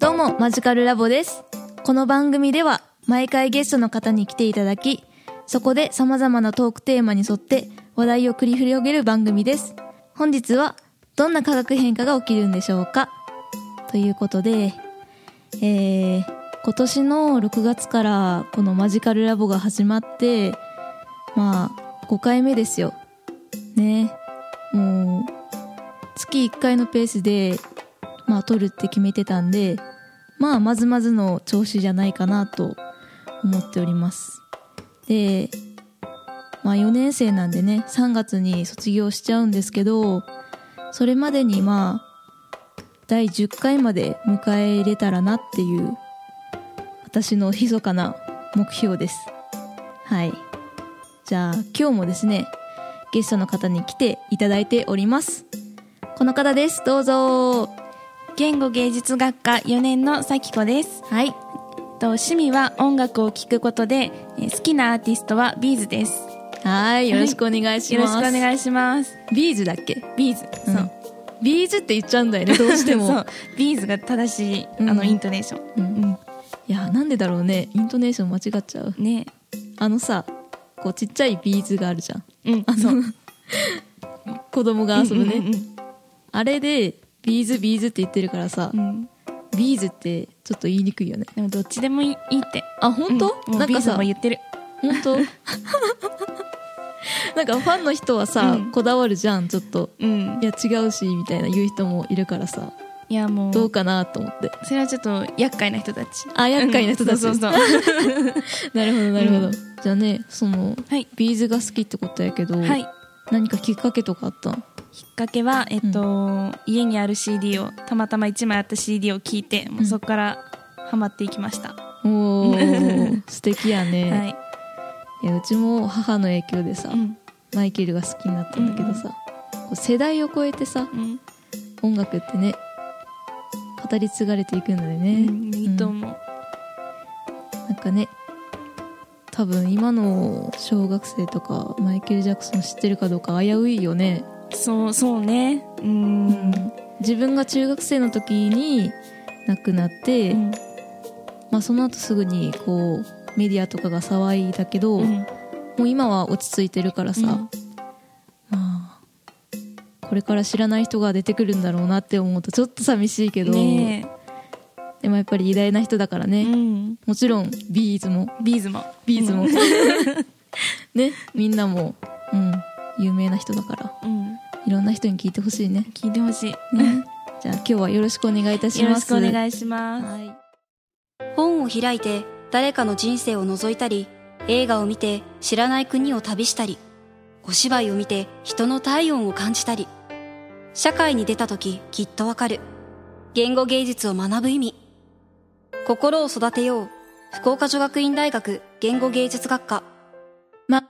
どうもマジカルラボです。この番組では毎回ゲストの方に来ていただき、そこで様々なトークテーマに沿って話題を繰り広げる番組です。本日はどんな化学変化が起きるんでしょうかということで、今年の6月からこのマジカルラボが始まって、まあ5回目ですよね。もう月1回のペースで撮るって決めてたんで、まずまずの調子じゃないかなと思っております。で、4年生なんでね、3月に卒業しちゃうんですけど、それまでに第10回まで迎え入れたらなっていう私の密かな目標です。はい。じゃあ今日もですね、ゲストの方に来ていただいております。この方です。どうぞ。 言語芸術学科4年のさきこです。 はい。 趣味は音楽を聴くことで、好きなアーティストはビーズです。 はい、よろしくお願いします。 よろしくお願いします。 ビーズだっけ？ ビーズ、そう。 ビーズって言っちゃうんだよね、どうしても。 そう、ビーズが正しい、イントネーション。 いや、なんでだろうね、イントネーション間違っちゃう。ね。さ、こうちっちゃいビーズがあるじゃん。そう。子供が遊ぶね。あれで、ビーズって言ってるからさ、ビーズってちょっと言いにくいよね。 でもどっちでもいいって。 あ、本当？ もうビーズも言ってる。 本当？なんかファンの人はさ、こだわるじゃん、ちょっと。いや違うしみたいな言う人もいるからさ、 いやもうどうかなと思って。 それはちょっと厄介な人たち。 あ、厄介な人たち。そうなるほどなるほど。じゃあね、ビーズが好きってことやけど、何かきっかけとかあったの？ きっかけは、家にある CD をたまたま1枚あった CD を聴いて、もうそこからハマっていきました。 おー素敵やね。 はい。 いや、うちも母の影響でさ、マイケルが好きになったんだけどさ、世代を超えてさ、音楽ってね、語り継がれていくんだよね。 いいと思う。 なんかね、多分今の小学生とかマイケル・ジャクソン知ってるかどうか危ういよね。 そうね。 自分が中学生の時に亡くなって、その後すぐにこうメディアとかが騒いだけど、もう今は落ち着いてるからさ、これから知らない人が出てくるんだろうなって思うとちょっと寂しいけど、でもやっぱり偉大な人だからね、もちろんビーズもね、みんなも、有名な人だから、いろんな人に聞いてほしいね。 聞いてほしい、 ね。じゃあ今日はよろしくお願いいたします。 よろしくお願いします。はい。 本を開いて誰かの人生を覗いたり、映画を見て知らない国を旅したり、お芝居を見て人の体温を感じたり、社会に出た時きっとわかる言語芸術を学ぶ意味。心を育てよう。福岡女学院大学言語芸術学科。 はい、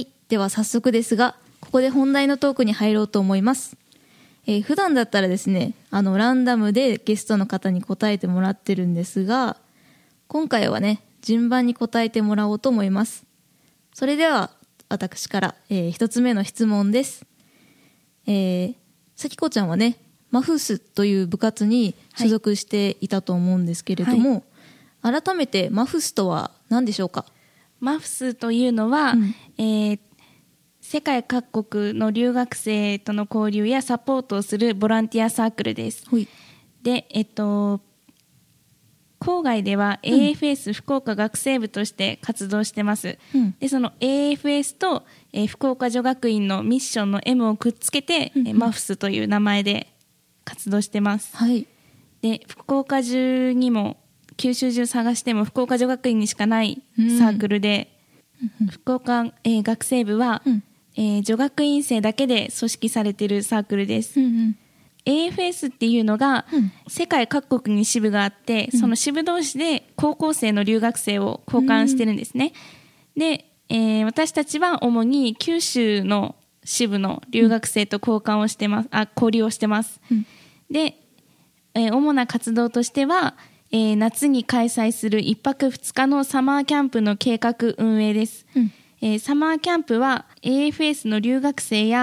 では早速ですが、ここで本題のトークに入ろうと思います。普段だったらですね、ランダムでゲストの方に答えてもらってるんですが、今回はね、順番に答えてもらおうと思います。それでは私から、一つ目の質問です。さきこちゃんはね、マフスという部活に所属していたと思うんですけれども、改めてマフスとは何でしょうか？ マフスというのは、世界各国の留学生との交流やサポートをするボランティアサークルです。で、郊外では AFS 福岡学生部として活動してます。で、その AFS と、福岡女学院のミッションの M をくっつけて、マフスという名前で活動してます。で、福岡中にも九州中探しても福岡女学院にしかないサークルで、福岡、学生部は、女学院生だけで組織されているサークルです。AFS っていうのが、世界各国に支部があって、その支部同士で高校生の留学生を交換してるんですね。で、私たちは主に九州の支部の留学生と交流をしてます。で、主な活動としては、夏に開催する1泊2日のサマーキャンプの計画運営です。サマーキャンプは AFS の留学生や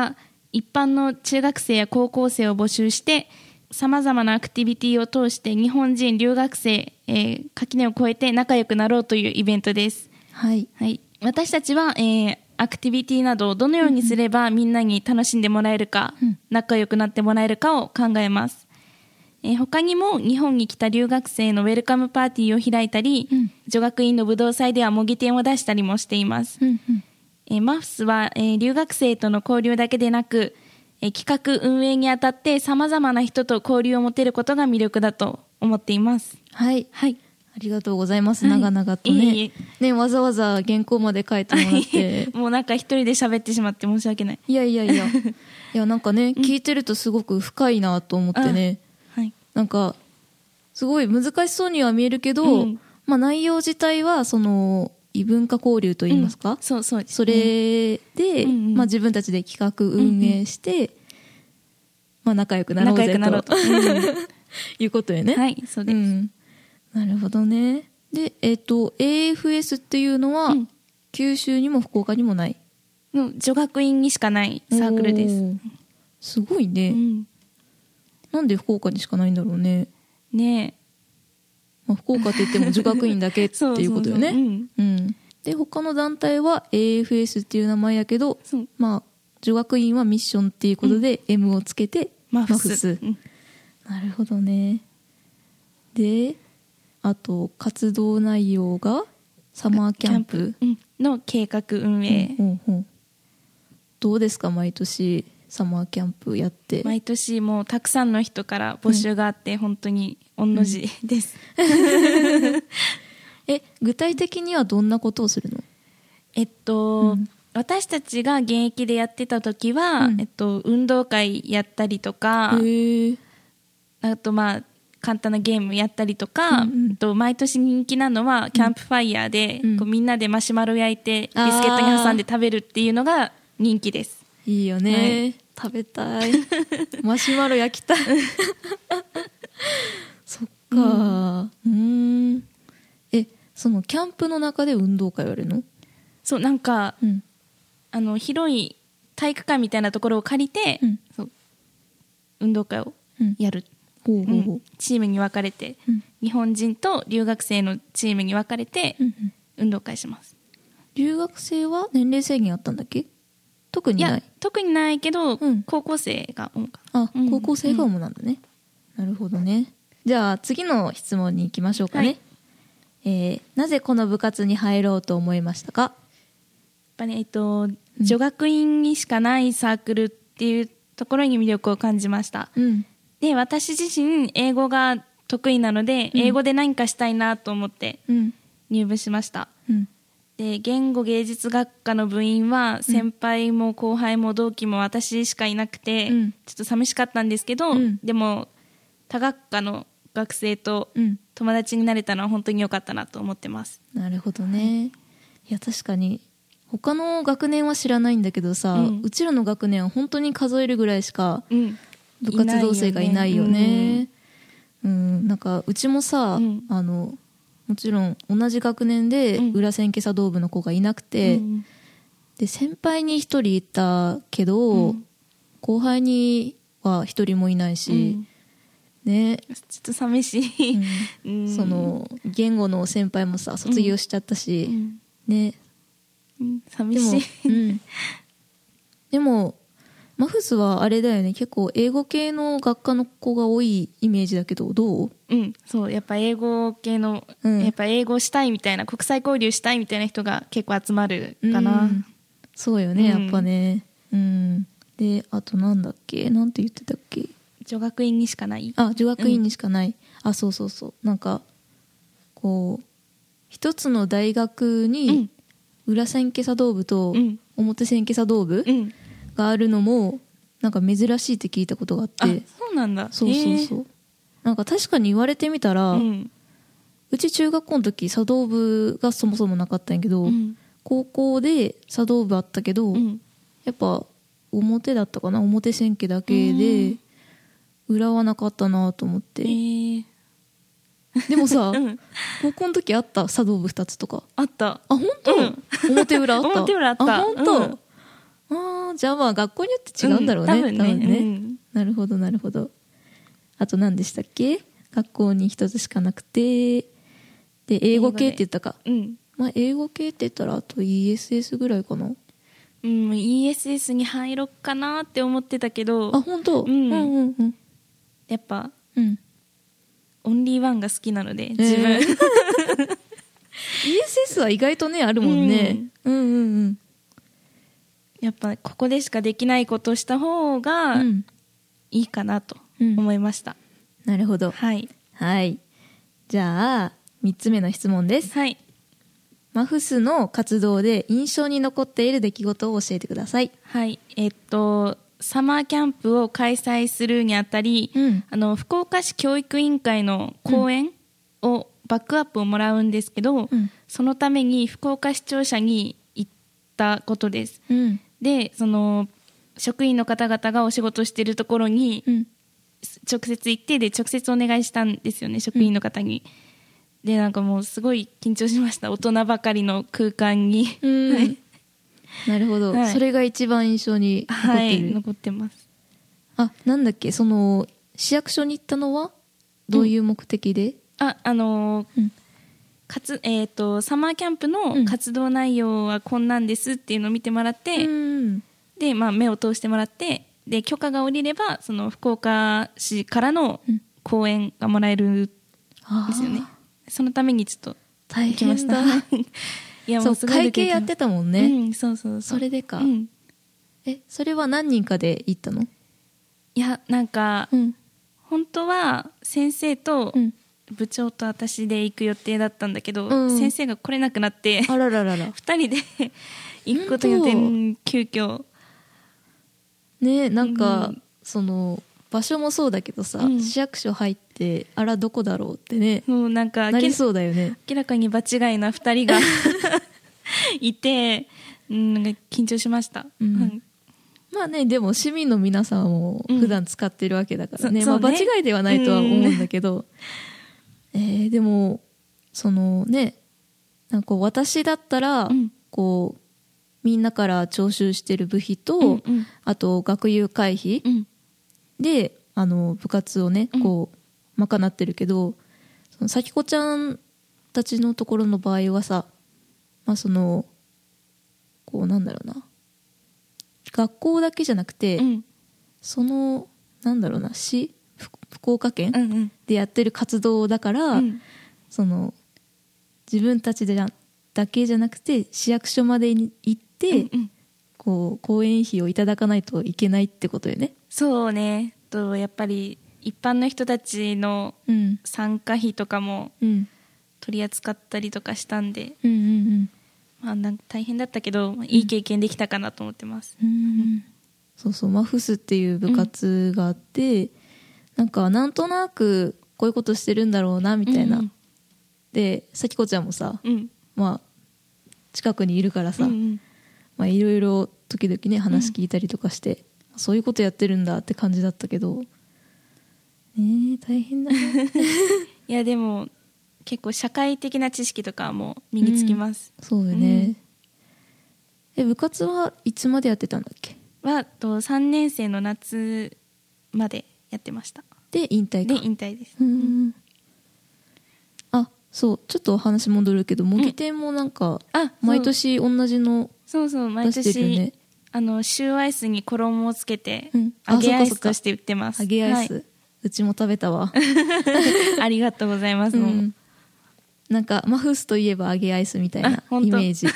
一般の中学生や高校生を募集してさまざまなアクティビティを通して日本人留学生、垣根を越えて仲良くなろうというイベントです。 はい、 はい、私たちは、アクティビティなどをどのようにすればみんなに楽しんでもらえるか、仲良くなってもらえるかを考えます。他にも日本に来た留学生のウェルカムパーティーを開いたり、女学院の武道祭では模擬店を出したりもしています。マフスは、留学生との交流だけでなく、企画運営にあたってさまざまな人と交流を持てることが魅力だと思っています。 はい、 はい、 ありがとうございます。長々とね、ね、わざわざ原稿まで書いてもらってもうなんか一人で喋ってしまって申し訳ない。 いやなんかね、聞いてるとすごく深いなと思ってね、 はい、 なんかすごい難しそうには見えるけど、まあ、内容自体はその異文化交流といいますか、 そうですね、 それで、まあ、自分たちで企画運営して、まあ、仲良くなろうぜということよね。 はい、そうです、 なるほどね。で、AFS っていうのは、九州にも福岡にもない女学院にしかないサークルです。 すごいね、なんで福岡にしかないんだろうね。 ねえ、 まあ、福岡って言っても女学院だけっていうことよね。で他の団体は AFS っていう名前やけど、まあ、女学院はミッションっていうことで M をつけてマフス、なるほどね。であと活動内容がサマーキャンプの計画運営、 どうですか、毎年サマーキャンプやって。 毎年もうたくさんの人から募集があって、本当に御の字です、 具体的にはどんなことをするの？ 私たちが現役でやってた時は、運動会やったりとか、あとまあ簡単なゲームやったりとか、毎年人気なのはキャンプファイヤーで、こうみんなでマシュマロ焼いてビスケットに挟んで食べるっていうのが人気です。 いいよね、食べたいマシュマロ焼きたいそっか、そのキャンプの中で運動会やるの？ そう、なんか、広い体育館みたいなところを借りて、そう運動会をやる、チームに分かれて、日本人と留学生のチームに分かれて運動会します。 留学生は年齢制限あったんだっけ？特にない？いや、 特にないけど、高校生が主かな。 高校生が主なんだね、なるほどね。じゃあ次の質問に行きましょうかね。なぜこの部活に入ろうと思いましたか？やっぱり、女学院にしかないサークルっていうところに魅力を感じました、で私自身英語が得意なので、英語で何かしたいなと思って入部しました、で言語芸術学科の部員は先輩も後輩も同期も私しかいなくて、ちょっと寂しかったんですけど、でも他学科の学生と友達になれたのは本当に良かったなと思ってます。 なるほどね。いや確かに他の学年は知らないんだけどさ、うちらの学年は本当に数えるぐらいしか部活動生がいないよね。なんかうちもさ、もちろん同じ学年で裏千家茶道部の子がいなくて、で先輩に一人いたけど、後輩には一人もいないし、ね、 ちょっと寂しい、 その言語の先輩もさ卒業しちゃったし、ね、 寂しい。 でもマフスはあれだよね、結構英語系の学科の子が多いイメージだけど、どう？ そうやっぱ英語系の、やっぱ英語したいみたいな、国際交流したいみたいな人が結構集まるかな、 そうよね、やっぱね。であとなんだっけ、なんて言ってたっけ、 女学院にしかない。 女学院にしかない、そうなんかこう一つの大学に裏千家茶道部と表千家茶道部があるのもなんか珍しいって聞いたことがあって。 そうなんだ。 そうなんか確かに言われてみたら、うち中学校の時茶道部がそもそもなかったんやけど、高校で茶道部あったけど、やっぱ表だったかな、表千家だけで、裏はなかったなと思って、でもさ、高校の時あった？茶道部2つとかあった。 本当？表裏あった？ 表裏あった。 本当？ じゃあまあ学校によって違うんだろうね、 多分ね。 なるほどなるほど。あと何でしたっけ？学校に一つしかなくて、で英語系って言ったか。まあ英語系って言ったらあと ESS ぐらいかな。 ESS に入ろっかなって思ってたけど。 本当？ やっぱ、オンリーワンが好きなので、自分。 ESS は意外とね、あるもんね。 やっぱ、ここでしかできないことをした方がいいかなと思いました。 なるほど。 はい。 はい。じゃあ、3つ目の質問です。 はい。 マフスの活動で印象に残っている出来事を教えてください。 はい。サマーキャンプを開催するにあたり、福岡市教育委員会の講演を、バックアップをもらうんですけど、そのために福岡市庁舎に行ったことです。で、その職員の方々がお仕事しているところに、直接行って、で直接お願いしたんですよね、職員の方に。で、なんかもうすごい緊張しました。大人ばかりの空間に。 なるほど、それが一番印象に残ってる。 残ってます。 なんだっけ、その市役所に行ったのはどういう目的で？ サマーキャンプの活動内容はこんなんですっていうのを見てもらって、で、まあ、目を通してもらって、で許可が下りればその福岡市からの講演がもらえるんですよね。そのためにちょっと行きました。 大変だ。いやもうすごい会計やってたもんね。それでか。それは何人かで行ったの？ いや、なんか、本当は先生と部長と私で行く予定だったんだけど、先生が来れなくなって、2人で行くことによって急遽ね、なんか、その場所もそうだけどさ、市役所入ってどこだろうってね、 もうなんかなりそうだよね。 明らかに場違いな2人がいて、なんか緊張しました。 まあね、でも市民の皆さんも普段使ってるわけだからね、まあ、場違いではないとは思うんだけど、でもそのね、なんか私だったら、こうみんなから徴収してる部費と、あと学友会費、で部活をねこう賄ってるけど、そのさきこちゃんたちのところの場合はさ、まあそのこうなんだろうな、学校だけじゃなくて、そのなんだろうな、福岡県でやってる活動だから、その自分たちだけじゃなくて市役所までに行って、こう講演費をいただかないといけないってことよね。 そうね。やっぱり一般の人たちの参加費とかも取り扱ったりとかしたんで、まあ、大変だったけど、いい経験できたかなと思ってます。 そうそう、マフスっていう部活があって、なんとなくこういうことしてるんだろうなみたいな、でさきこちゃんもさ、まあ近くにいるからさ、まあいろいろ時々ね話聞いたりとかして、そういうことやってるんだって感じだったけど、大変だね。 いやでも結構社会的な知識とかも身につきます。 そうだよね。部活はいつまでやってたんだっけ ？3年生の夏までやってました。 で引退か。 で引退です。 そう、ちょっと話戻るけど、模擬店もなんか毎年同じの出してるよね。 シューアイスに衣をつけて、揚げアイスとして売ってます。 揚げアイス、うちも食べたわ。 ありがとうございます。 なんかマフスといえば揚げアイスみたいなイメージ。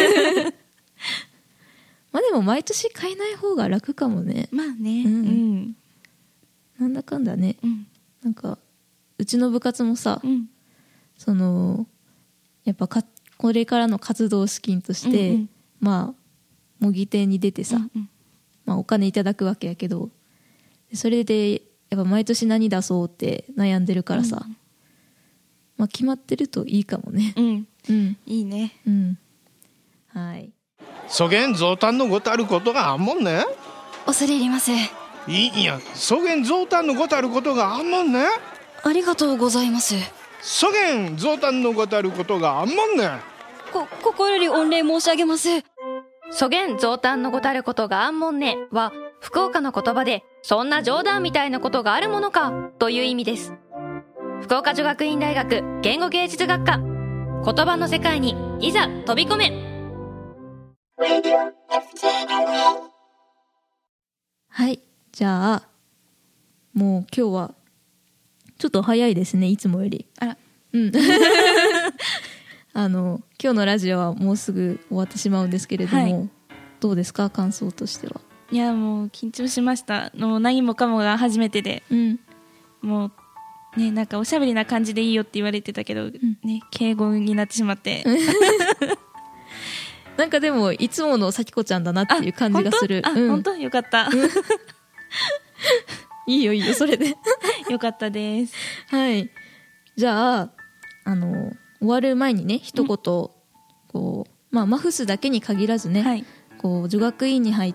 まあでも毎年買えない方が楽かもね。 まあね。 なんだかんだね。なんかうちの部活もさ、そのやっぱこれからの活動資金として、まあ模擬店に出てさ、まあ、お金いただくわけやけど、それでやっぱ毎年何出そうって悩んでるからさ、まあ、決まってるといいかもね。 いいね。 はい。 そげん増産のごたることがあんもんね。 恐れ入ります。 いいや、そげん増産のごたることがあんもんね。 ありがとうございます。 そげん増産のごたることがあんもんね。 心より御礼申し上げます。 そげん増誕のごたることがあんもんねは福岡の言葉で、そんな冗談みたいなことがあるものかという意味です。福岡女学院大学言語芸術学科、言葉の世界にいざ飛び込め。 はい、じゃあもう今日はちょっと早いですね、いつもより。 あら、 今日のラジオはもうすぐ終わってしまうんですけれども、はい、どうですか、感想としては。 いや、もう緊張しました。もう何もかもが初めてで、もうね、なんかおしゃべりな感じでいいよって言われてたけど、ね、敬語になってしまってなんかでもいつものさきこちゃんだなっていう感じがする。 本当よかったいいよいいよ、それでよかったです。 はい、じゃあ終わる前にね、一言、こうマフスだけに限らずね、はい、こう女学院に入って、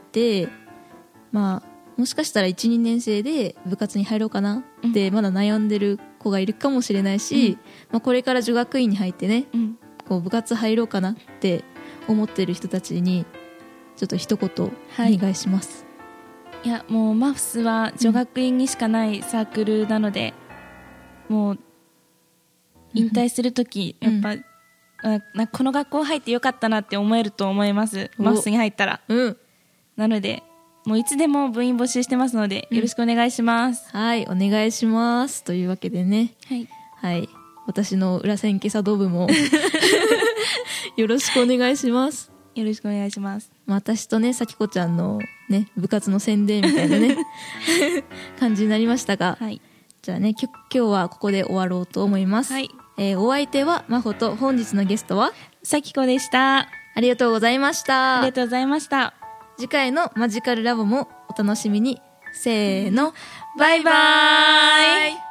もしかしたら 1,2 年生で部活に入ろうかなってまだ悩んでる子がいるかもしれないし、これから女学院に入ってね、こう部活入ろうかなって思ってる人たちにちょっと一言お願いします。 いや、もうマフスは女学院にしかないサークルなので、もう引退するとき、やっぱ、この学校入ってよかったなって思えると思います、マフスに入ったら。なのでもういつでも部員募集してますので、よろしくお願いします。 はい、お願いします。というわけでね、 はい、 私の裏千家茶道部もよろしくお願いします。 よろしくお願いします。 私とね、さきこちゃんのね、部活の宣伝みたいなね感じになりましたが、じゃあね、今日はここで終わろうと思います。お相手は真帆と、本日のゲストはさきこでした。 ありがとうございました。 ありがとうございました。 次回のマジカルラボもお楽しみに。せーの、バイバーイ。